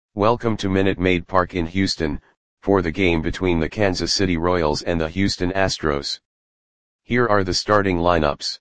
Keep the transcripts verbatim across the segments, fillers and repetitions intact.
Welcome to Minute Maid Park in Houston, for the game between the Kansas City Royals and the Houston Astros. Here are the starting lineups.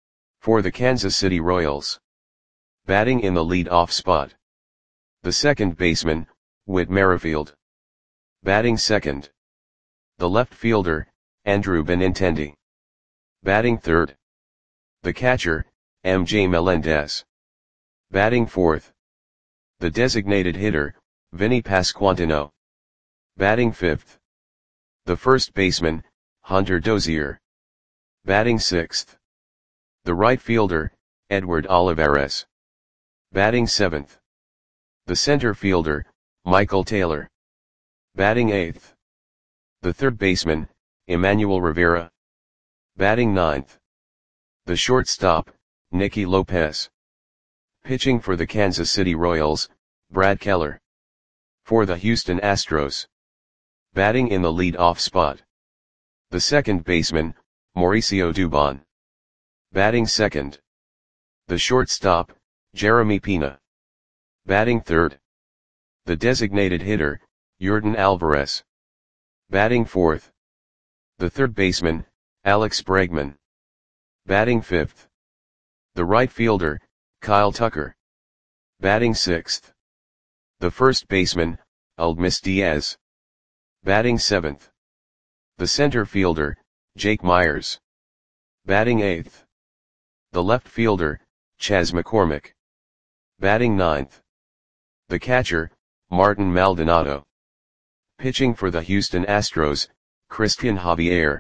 For the Kansas City Royals. Batting in the lead-off spot. The second baseman, Whit Merrifield. Batting second. The left fielder, Andrew Benintendi. Batting third. The catcher, M J Melendez. Batting fourth. The designated hitter, Vinny Pasquantino. Batting fifth. The first baseman, Hunter Dozier. Batting sixth. The right fielder, Edward Olivares. Batting seventh. The center fielder, Michael Taylor. Batting eighth. The third baseman, Emmanuel Rivera. Batting ninth. The shortstop, Nicky Lopez. Pitching for the Kansas City Royals, Brad Keller. For the Houston Astros. Batting in the lead-off spot. The second baseman, Mauricio Dubon. Batting second. The shortstop, Jeremy Pena. Batting third. The designated hitter, Yordan Alvarez. Batting fourth. The third baseman, Alex Bregman. Batting fifth. The right fielder, Kyle Tucker. Batting sixth. The first baseman, Aledmys Diaz. Batting seventh. The center fielder, Jake Myers. Batting eighth. The left fielder, Chas McCormick. Batting ninth. The catcher, Martin Maldonado. Pitching for the Houston Astros, Christian Javier.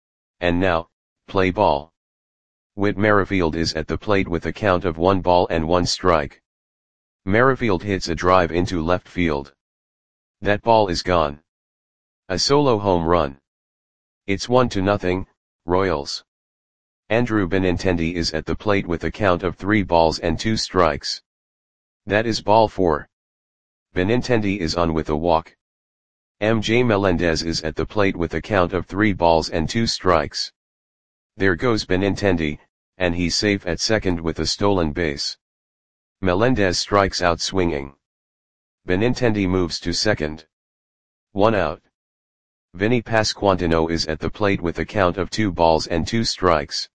And now, play ball. Whit Merrifield is at the plate with a count of one ball and one strike. Merrifield hits a drive into left field. That ball is gone. A solo home run. It's one to nothing, Royals. Andrew Benintendi is at the plate with a count of three balls and two strikes. That is ball four. Benintendi is on with a walk. M J Melendez is at the plate with a count of three balls and two strikes. There goes Benintendi, and he's safe at second with a stolen base. Melendez strikes out swinging. Benintendi moves to second. One out. Vinny Pasquantino is at the plate with a count of two balls and two strikes.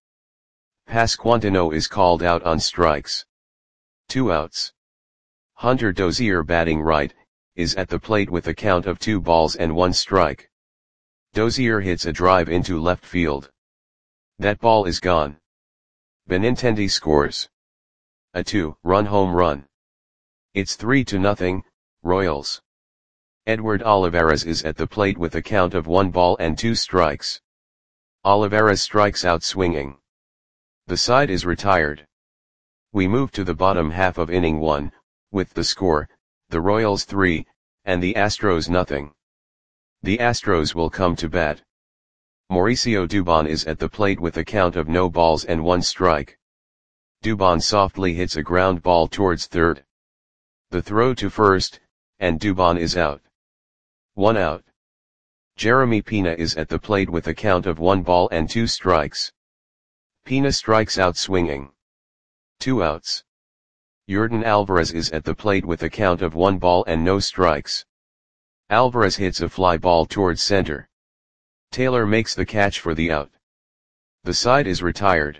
Pasquantino is called out on strikes. Two outs. Hunter Dozier, batting right, is at the plate with a count of two balls and one strike. Dozier hits a drive into left field. That ball is gone. Benintendi scores a two-run home run. It's three to nothing, Royals. Edward Olivares is at the plate with a count of one ball and two strikes. Olivares strikes out swinging. The side is retired. We move to the bottom half of inning one, with the score, the Royals three, and the Astros nothing. The Astros will come to bat. Mauricio Dubon is at the plate with a count of no balls and one strike. Dubon softly hits a ground ball towards third. The throw to first, and Dubon is out. One out. Jeremy Pena is at the plate with a count of one ball and two strikes. Pena strikes out swinging. Two outs. Yordan Alvarez is at the plate with a count of one ball and no strikes. Alvarez hits a fly ball towards center. Taylor makes the catch for the out. The side is retired.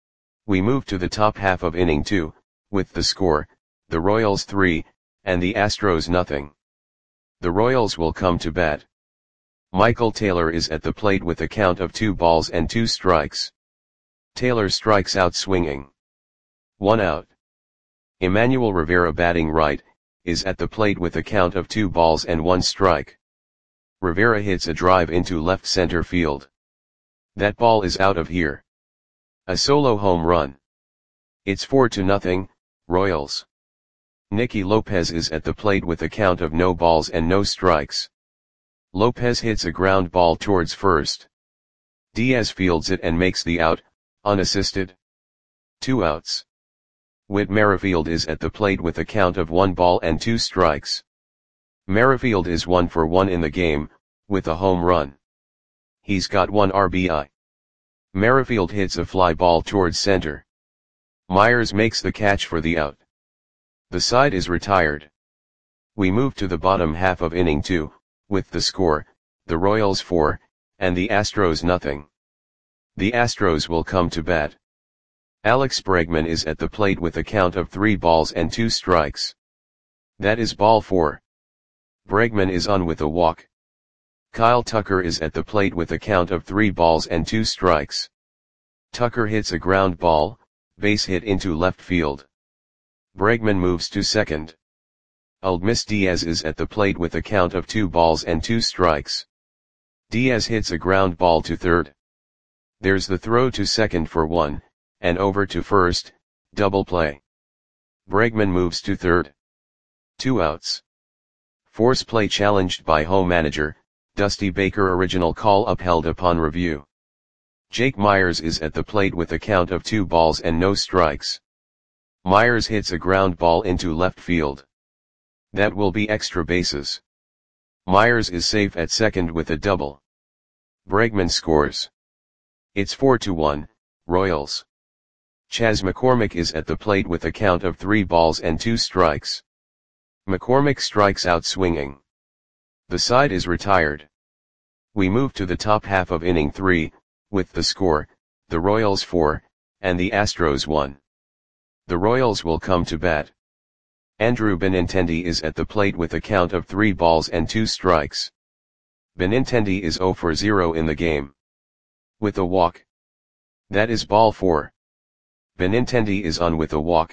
We move to the top half of inning two, with the score, the Royals three, and the Astros nothing. The Royals will come to bat. Michael Taylor is at the plate with a count of two balls and two strikes. Taylor strikes out swinging. One out. Emmanuel Rivera, batting right, is at the plate with a count of two balls and one strike. Rivera hits a drive into left center field. That ball is out of here. A solo home run. It's four to nothing, Royals. Nicky Lopez is at the plate with a count of no balls and no strikes. Lopez hits a ground ball towards first. Diaz fields it and makes the out, unassisted. Two outs. Whit Merrifield is at the plate with a count of one ball and two strikes. Merrifield is one for one in the game, with a home run. He's got one R B I. Merrifield hits a fly ball towards center. Myers makes the catch for the out. The side is retired. We move to the bottom half of inning two, with the score, the Royals four, and the Astros nothing. The Astros will come to bat. Alex Bregman is at the plate with a count of three balls and two strikes. That is ball four. Bregman is on with a walk. Kyle Tucker is at the plate with a count of three balls and two strikes. Tucker hits a ground ball, base hit into left field. Bregman moves to second. Aledmys Diaz is at the plate with a count of two balls and two strikes. Diaz hits a ground ball to third. There's the throw to second for one, and over to first, double play. Bregman moves to third. Two outs. Force play challenged by home manager, Dusty Baker. Original call upheld upon review. Jake Meyers is at the plate with a count of two balls and no strikes. Meyers hits a ground ball into left field. That will be extra bases. Meyers is safe at second with a double. Bregman scores. It's four to one, Royals. Chas McCormick is at the plate with a count of three balls and two strikes. McCormick strikes out swinging. The side is retired. We move to the top half of inning three, with the score, the Royals four, and the Astros one. The Royals will come to bat. Andrew Benintendi is at the plate with a count of three balls and two strikes. Benintendi is zero for zero in the game. With a walk. That is ball four. Benintendi is on with a walk.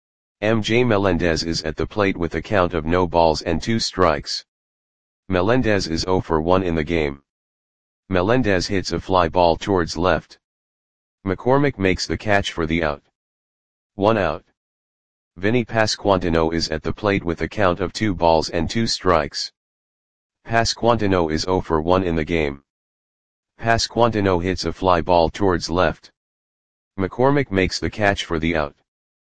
M J Melendez is at the plate with a count of no balls and two strikes. Melendez is zero for one in the game. Melendez hits a fly ball towards left. McCormick makes the catch for the out. One out. Vinny Pasquantino is at the plate with a count of two balls and two strikes. Pasquantino is zero for one in the game. Pasquantino hits a fly ball towards left. McCormick makes the catch for the out.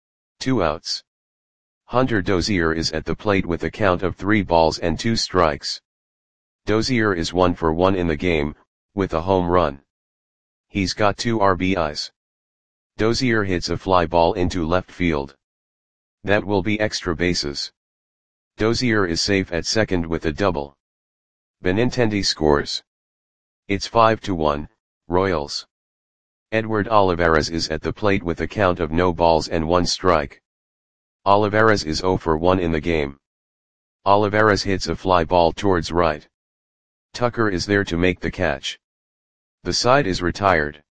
Two outs. Hunter Dozier is at the plate with a count of three balls and two strikes. Dozier is one for one in the game, with a home run. He's got two R B Is. Dozier hits a fly ball into left field. That will be extra bases. Dozier is safe at second with a double. Benintendi scores. It's five to one, Royals. Edward Olivares is at the plate with a count of no balls and one strike. Olivares is zero for one in the game. Olivares hits a fly ball towards right. Tucker is there to make the catch. The side is retired.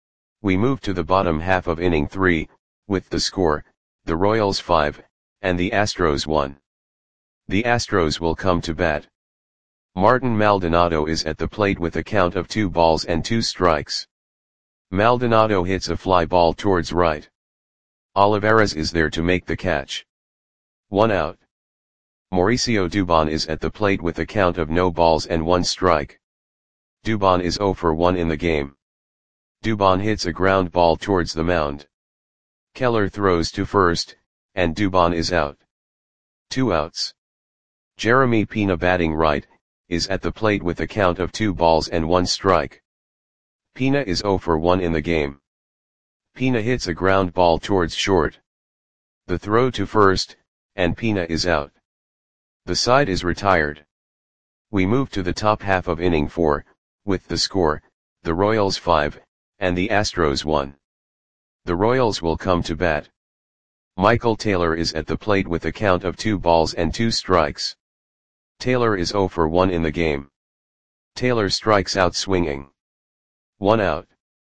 We move to the bottom half of inning three, with the score, the Royals five, and the Astros one. The Astros will come to bat. Martin Maldonado is at the plate with a count of two balls and two strikes. Maldonado hits a fly ball towards right. Olivares is there to make the catch. One out. Mauricio Dubon is at the plate with a count of no balls and one strike. Dubon is zero for one in the game. Dubon hits a ground ball towards the mound. Keller throws to first, and Dubon is out. Two outs. Jeremy Pena, batting right, is at the plate with a count of two balls and one strike. Pena is zero for one in the game. Pena hits a ground ball towards short. The throw to first, and Pena is out. The side is retired. We move to the top half of inning four, with the score, the Royals five, and the Astros one. The Royals will come to bat. Michael Taylor is at the plate with a count of two balls and two strikes. Taylor is zero for one in the game. Taylor strikes out swinging. One out.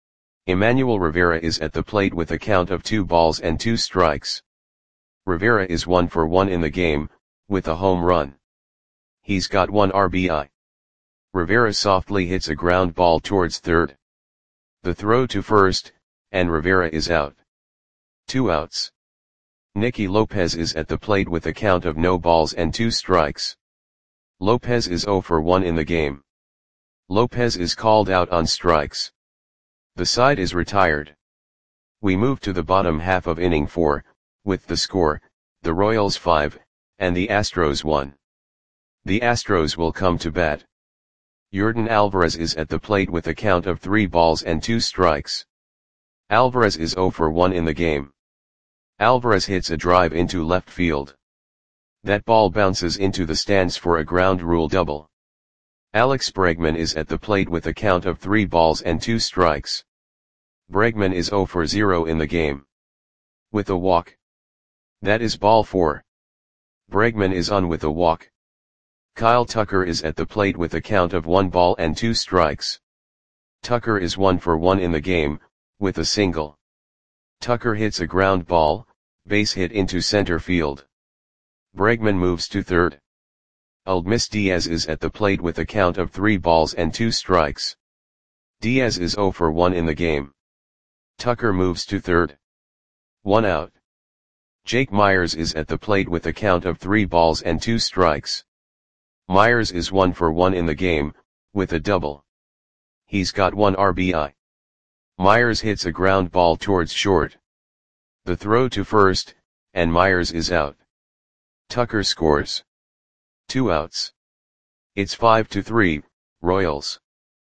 Emmanuel Rivera is at the plate with a count of two balls and two strikes. Rivera is one for one in the game, with a home run. He's got one R B I. Rivera softly hits a ground ball towards third. The throw to first, and Rivera is out. Two outs. Nicky Lopez is at the plate with a count of no balls and two strikes. Lopez is zero for one in the game. Lopez is called out on strikes. The side is retired. We move to the bottom half of inning four, with the score, the Royals five, and the Astros one. The Astros will come to bat. Yordan Alvarez is at the plate with a count of three balls and two strikes. Alvarez is zero for one in the game. Alvarez hits a drive into left field. That ball bounces into the stands for a ground rule double. Alex Bregman is at the plate with a count of three balls and two strikes. Bregman is zero for zero in the game. With a walk. That is ball four. Bregman is on with a walk. Kyle Tucker is at the plate with a count of one ball and two strikes. Tucker is one for one in the game, with a single. Tucker hits a ground ball, base hit into center field. Bregman moves to third. Aledmys Diaz is at the plate with a count of three balls and two strikes. Diaz is zero for one in the game. Tucker moves to third. One out. Jake Meyers is at the plate with a count of three balls and two strikes. Meyers is one for one in the game, with a double. He's got one R B I. Meyers hits a ground ball towards short. The throw to first, and Meyers is out. Tucker scores. Two outs. It's five to three, Royals.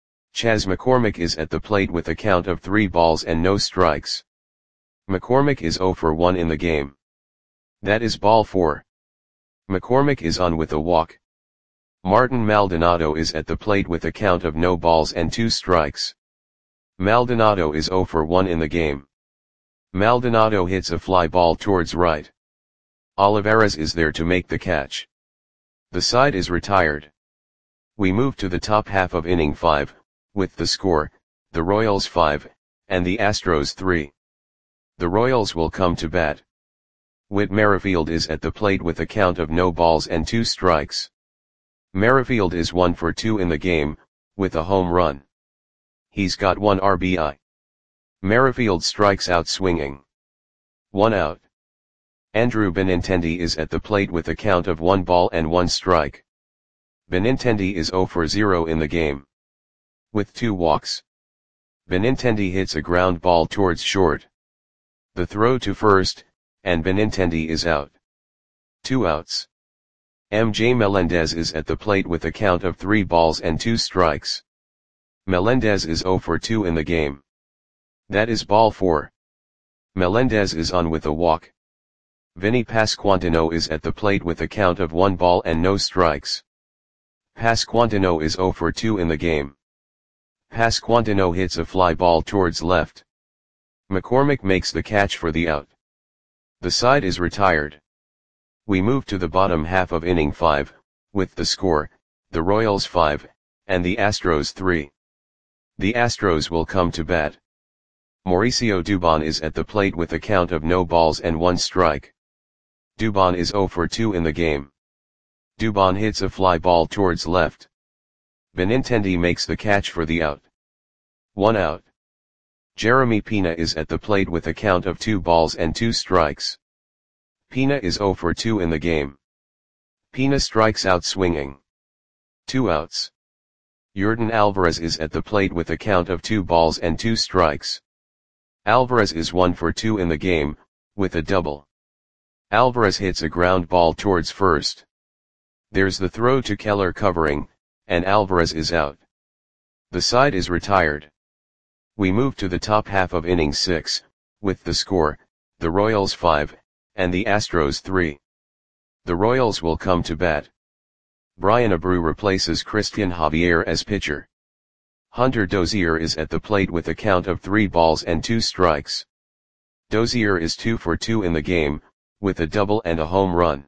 Chas McCormick is at the plate with a count of three balls and no strikes. McCormick is zero for one in the game. That is ball four. McCormick is on with a walk. Martin Maldonado is at the plate with a count of no balls and two strikes. Maldonado is zero for one in the game. Maldonado hits a fly ball towards right. Olivares is there to make the catch. The side is retired. We move to the top half of inning five, with the score, the Royals five, and the Astros three. The Royals will come to bat. Whit Merrifield is at the plate with a count of no balls and two strikes. Merrifield is one for two in the game, with a home run. He's got one R B I. Merrifield strikes out swinging. One out. Andrew Benintendi is at the plate with a count of one ball and one strike. Benintendi is zero for zero in the game. With two walks. Benintendi hits a ground ball towards short. The throw to first, and Benintendi is out. Two outs. M J Melendez is at the plate with a count of three balls and two strikes. Melendez is zero for two in the game. That is ball four. Melendez is on with a walk. Vinny Pasquantino is at the plate with a count of one ball and no strikes. Pasquantino is zero for two in the game. Pasquantino hits a fly ball towards left. McCormick makes the catch for the out. The side is retired. We move to the bottom half of inning five, with the score, the Royals five, and the Astros three. The Astros will come to bat. Mauricio Dubon is at the plate with a count of no balls and one strike. Dubon is zero for two in the game. Dubon hits a fly ball towards left. Benintendi makes the catch for the out. One out. Jeremy Pena is at the plate with a count of two balls and two strikes. Pena is zero for two in the game. Pena strikes out swinging. Two outs. Yordan Alvarez is at the plate with a count of two balls and two strikes. Alvarez is one for two in the game, with a double. Alvarez hits a ground ball towards first. There's the throw to Keller covering, and Alvarez is out. The side is retired. We move to the top half of inning six, with the score, the Royals five, and the Astros three. The Royals will come to bat. Brian Abreu replaces Christian Javier as pitcher. Hunter Dozier is at the plate with a count of three balls and two strikes. Dozier is two for two in the game, with a double and a home run.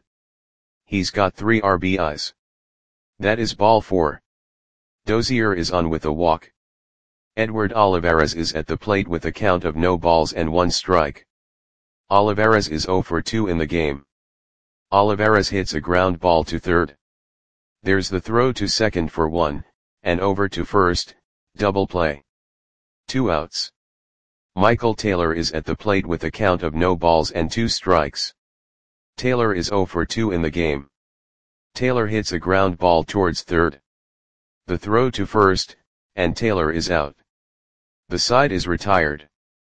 He's got three R B Is. That is ball four. Dozier is on with a walk. Edward Olivares is at the plate with a count of no balls and one strike. Olivares is zero for two in the game. Olivares hits a ground ball to third. There's the throw to second for one, and over to first, double play. Two outs. Michael Taylor is at the plate with a count of no balls and two strikes. Taylor is zero for two in the game. Taylor hits a ground ball towards third. The throw to first, and Taylor is out. The side is retired.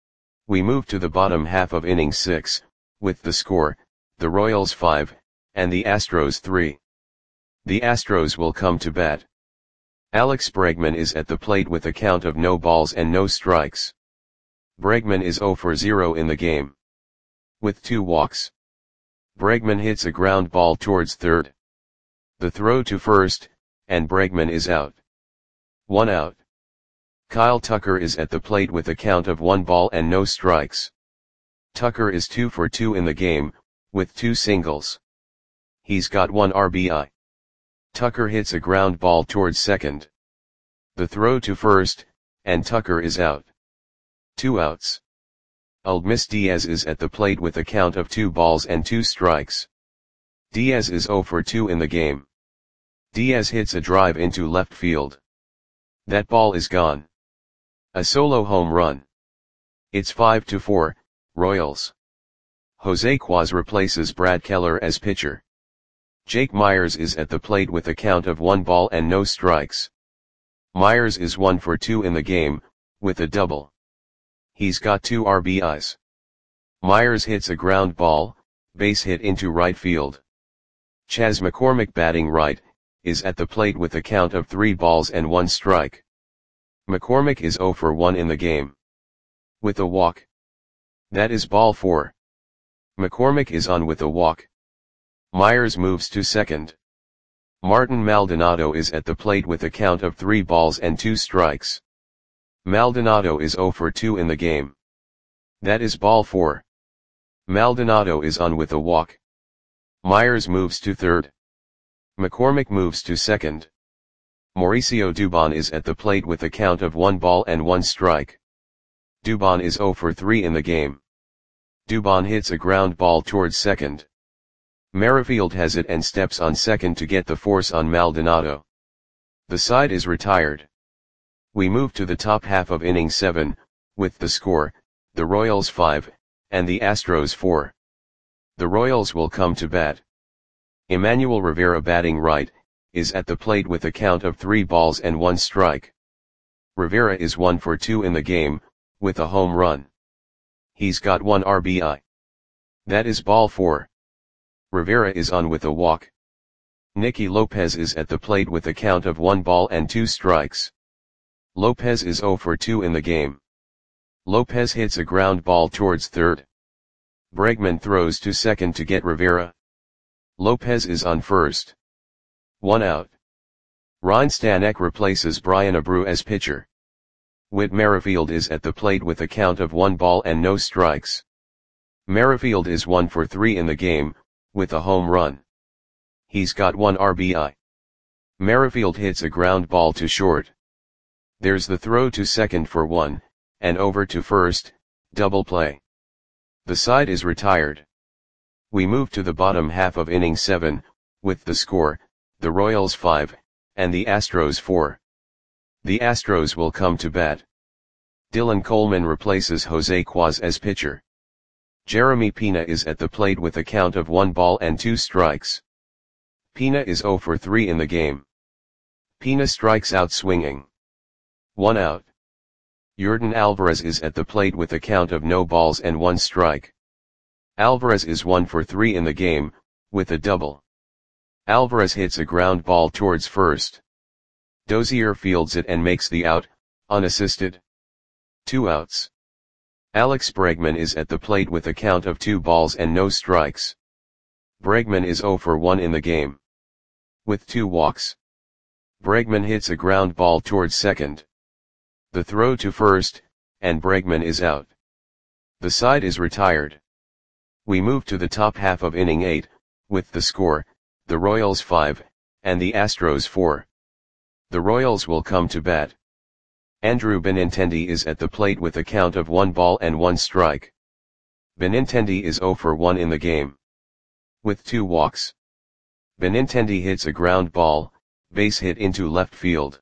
We move to the bottom half of inning six, with the score, the Royals five, and the Astros three. The Astros will come to bat. Alex Bregman is at the plate with a count of no balls and no strikes. Bregman is zero for zero in the game. With two walks. Bregman hits a ground ball towards third. The throw to first, and Bregman is out. One out. Kyle Tucker is at the plate with a count of one ball and no strikes. Tucker is two for two in the game, with two singles. He's got one R B I. Tucker hits a ground ball towards second. The throw to first, and Tucker is out. Two outs. Uldmis Diaz is at the plate with a count of two balls and two strikes. Diaz is zero for two in the game. Diaz hits a drive into left field. That ball is gone. A solo home run. It's five to four, Royals. Jose Quaz replaces Brad Keller as pitcher. Jake Myers is at the plate with a count of one ball and no strikes. Myers is one for two in the game, with a double. He's got two R B Is. Myers hits a ground ball, base hit into right field. Chas McCormick, batting right, is at the plate with a count of three balls and one strike. McCormick is zero for one in the game. With a walk. That is ball four. McCormick is on with a walk. Myers moves to second. Martin Maldonado is at the plate with a count of three balls and two strikes. Maldonado is zero for two in the game. That is ball four. Maldonado is on with a walk. Myers moves to third. McCormick moves to second. Mauricio Dubon is at the plate with a count of one ball and one strike. Dubon is zero for three in the game. Dubon hits a ground ball towards second. Merrifield has it and steps on second to get the force on Maldonado. The side is retired. We move to the top half of inning seven, with the score, the Royals five, and the Astros four. The Royals will come to bat. Emmanuel Rivera, batting right, is at the plate with a count of three balls and one strike. Rivera is one for two in the game, with a home run. He's got one R B I. That is ball four. Rivera is on with a walk. Nicky Lopez is at the plate with a count of one ball and two strikes. Lopez is zero for two in the game. Lopez hits a ground ball towards third. Bregman throws to second to get Rivera. Lopez is on first. One out. Ryan Stanek replaces Brian Abreu as pitcher. Whit Merrifield is at the plate with a count of one ball and no strikes. Merrifield is one for three in the game, with a home run. He's got one R B I. Merrifield hits a ground ball to short. There's the throw to second for one, and over to first, double play. The side is retired. We move to the bottom half of inning seven, with the score, the Royals five, and the Astros four. The Astros will come to bat. Dylan Coleman replaces Jose Quaz as pitcher. Jeremy Pena is at the plate with a count of one ball and two strikes. Pena is zero for three in the game. Pena strikes out swinging. One out. Yordan Alvarez is at the plate with a count of no balls and one strike. Alvarez is one for three in the game, with a double. Alvarez hits a ground ball towards first. Dozier fields it and makes the out, unassisted. Two outs. Alex Bregman is at the plate with a count of two balls and no strikes. Bregman is zero for one in the game. With two walks. Bregman hits a ground ball towards second. The throw to first, and Bregman is out. The side is retired. We move to the top half of inning eight, with the score, the Royals five, and the Astros four. The Royals will come to bat. Andrew Benintendi is at the plate with a count of one ball and one strike. Benintendi is zero for one in the game. With two walks. Benintendi hits a ground ball, base hit into left field.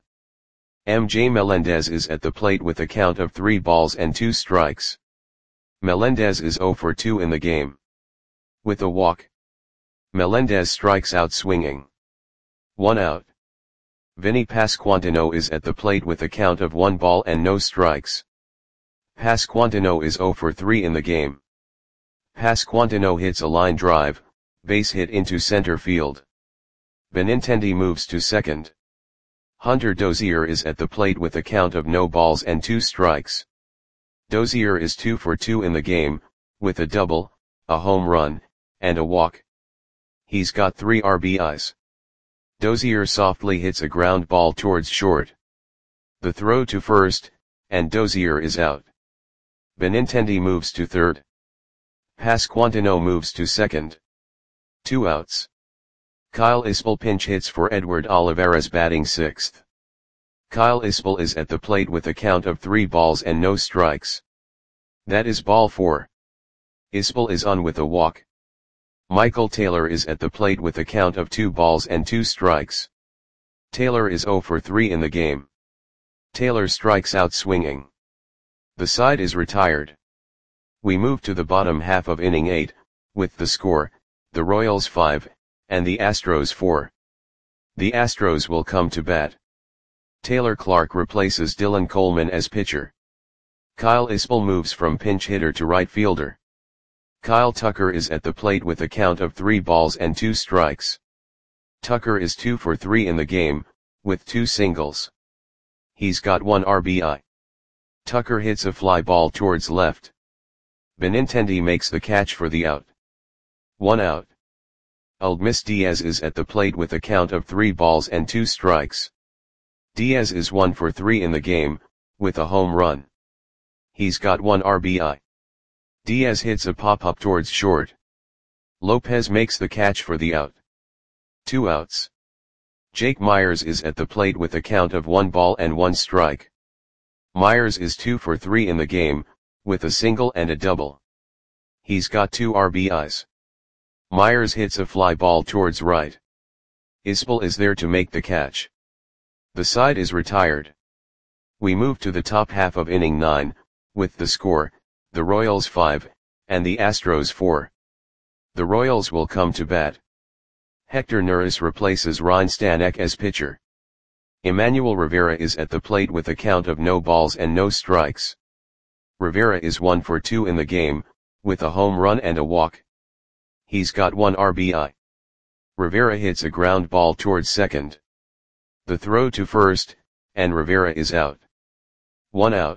M J Melendez is at the plate with a count of three balls and two strikes. Melendez is zero for two in the game. With a walk. Melendez strikes out swinging. One out. Vinny Pasquantino is at the plate with a count of one ball and no strikes. Pasquantino is zero for three in the game. Pasquantino hits a line drive, base hit into center field. Benintendi moves to second. Hunter Dozier is at the plate with a count of no balls and two strikes. Dozier is two for two in the game, with a double, a home run, and a walk. He's got three R B Is. Dozier softly hits a ground ball towards short. The throw to first, and Dozier is out. Benintendi moves to third. Pasquantino moves to second. Two outs. Kyle Isbell pinch hits for Edward Olivares batting sixth. Kyle Isbell is at the plate with a count of three balls and no strikes. That is ball four. Isbell is on with a walk. Michael Taylor is at the plate with a count of two balls and two strikes. Taylor is oh for three in the game. Taylor strikes out swinging. The side is retired. We move to the bottom half of inning eight, with the score, the Royals five, and the Astros four. The Astros will come to bat. Taylor Clark replaces Dylan Coleman as pitcher. Kyle Isbell moves from pinch hitter to right fielder. Kyle Tucker is at the plate with a count of three balls and two strikes. Tucker is two for three in the game, with two singles. He's got one R B I. Tucker hits a fly ball towards left. Benintendi makes the catch for the out. One out. Aledmys Diaz is at the plate with a count of three balls and two strikes. Diaz is one for three in the game, with a home run. He's got one R B I. Diaz hits a pop-up towards short. Lopez makes the catch for the out. Two outs. Jake Myers is at the plate with a count of one ball and one strike. Myers is two for three in the game, with a single and a double. He's got two R B Is. Myers hits a fly ball towards right. Isbell is there to make the catch. The side is retired. We move to the top half of inning nine, with the score, the Royals five, and the Astros four. The Royals will come to bat. Hector Neris replaces Ryan Stanek as pitcher. Emmanuel Rivera is at the plate with a count of no balls and no strikes. Rivera is one for two in the game, with a home run and a walk. He's got one R B I. Rivera hits a ground ball towards second. The throw to first, and Rivera is out. One out.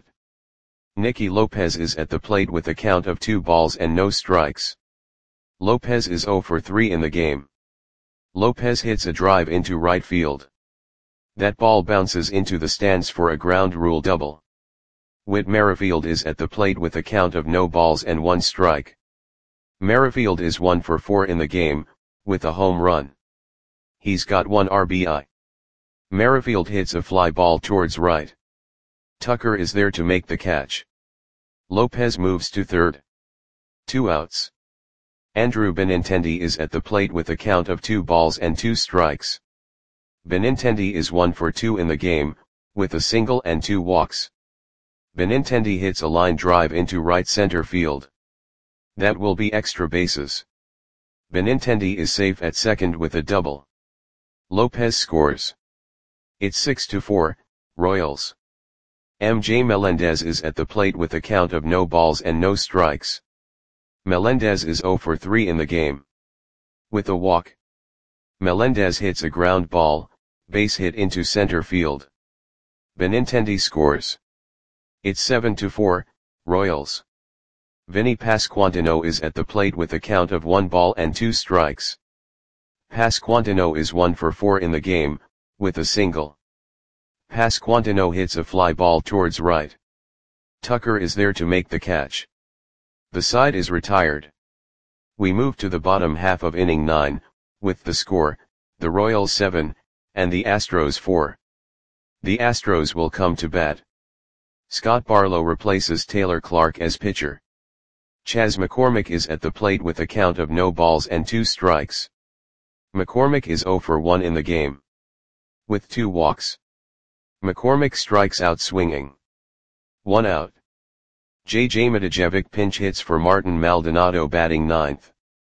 Nicky Lopez is at the plate with a count of two balls and no strikes. Lopez is oh for three in the game. Lopez hits a drive into right field. That ball bounces into the stands for a ground rule double. Whit Merrifield is at the plate with a count of no balls and one strike. Merrifield is one for four in the game, with a home run. He's got one R B I. Merrifield hits a fly ball towards right. Tucker is there to make the catch. Lopez moves to third. Two outs. Andrew Benintendi is at the plate with a count of two balls and two strikes. Benintendi is one for two in the game, with a single and two walks. Benintendi hits a line drive into right center field. That will be extra bases. Benintendi is safe at second with a double. Lopez scores. It's six to four, Royals. M J Melendez is at the plate with a count of no balls and no strikes. Melendez is oh for three in the game. With a walk. Melendez hits a ground ball, base hit into center field. Benintendi scores. It's seven to four, Royals. Vinny Pasquantino is at the plate with a count of one ball and two strikes. Pasquantino is one for four in the game, with a single. Pasquantino hits a fly ball towards right. Tucker is there to make the catch. The side is retired. We move to the bottom half of inning nine, with the score, the Royals seven, and the Astros four. The Astros will come to bat. Scott Barlow replaces Taylor Clark as pitcher. Chas McCormick is at the plate with a count of no balls and two strikes. McCormick is oh for one in the game. With two walks. McCormick strikes out swinging. One out. J J Matijevic pinch hits for Martin Maldonado batting ninth.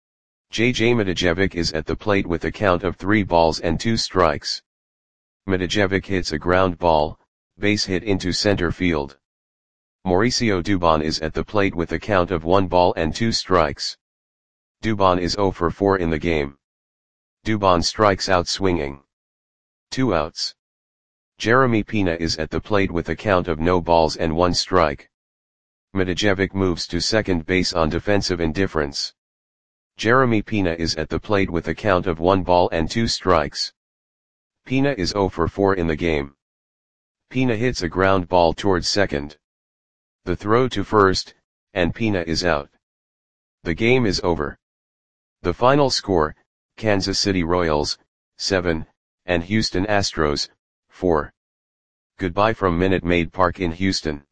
J J Matijevic is at the plate with a count of three balls and two strikes. Matijevic hits a ground ball, base hit into center field. Mauricio Dubon is at the plate with a count of one ball and two strikes. Dubon is oh for four in the game. Dubon strikes out swinging. Two outs. Jeremy Pena is at the plate with a count of no balls and one strike. Matijevic moves to second base on defensive indifference. Jeremy Pena is at the plate with a count of one ball and two strikes. Pena is zero for four in the game. Pena hits a ground ball towards second. The throw to first, and Pena is out. The game is over. The final score, Kansas City Royals, seven, and Houston Astros, four. Goodbye from Minute Maid Park in Houston.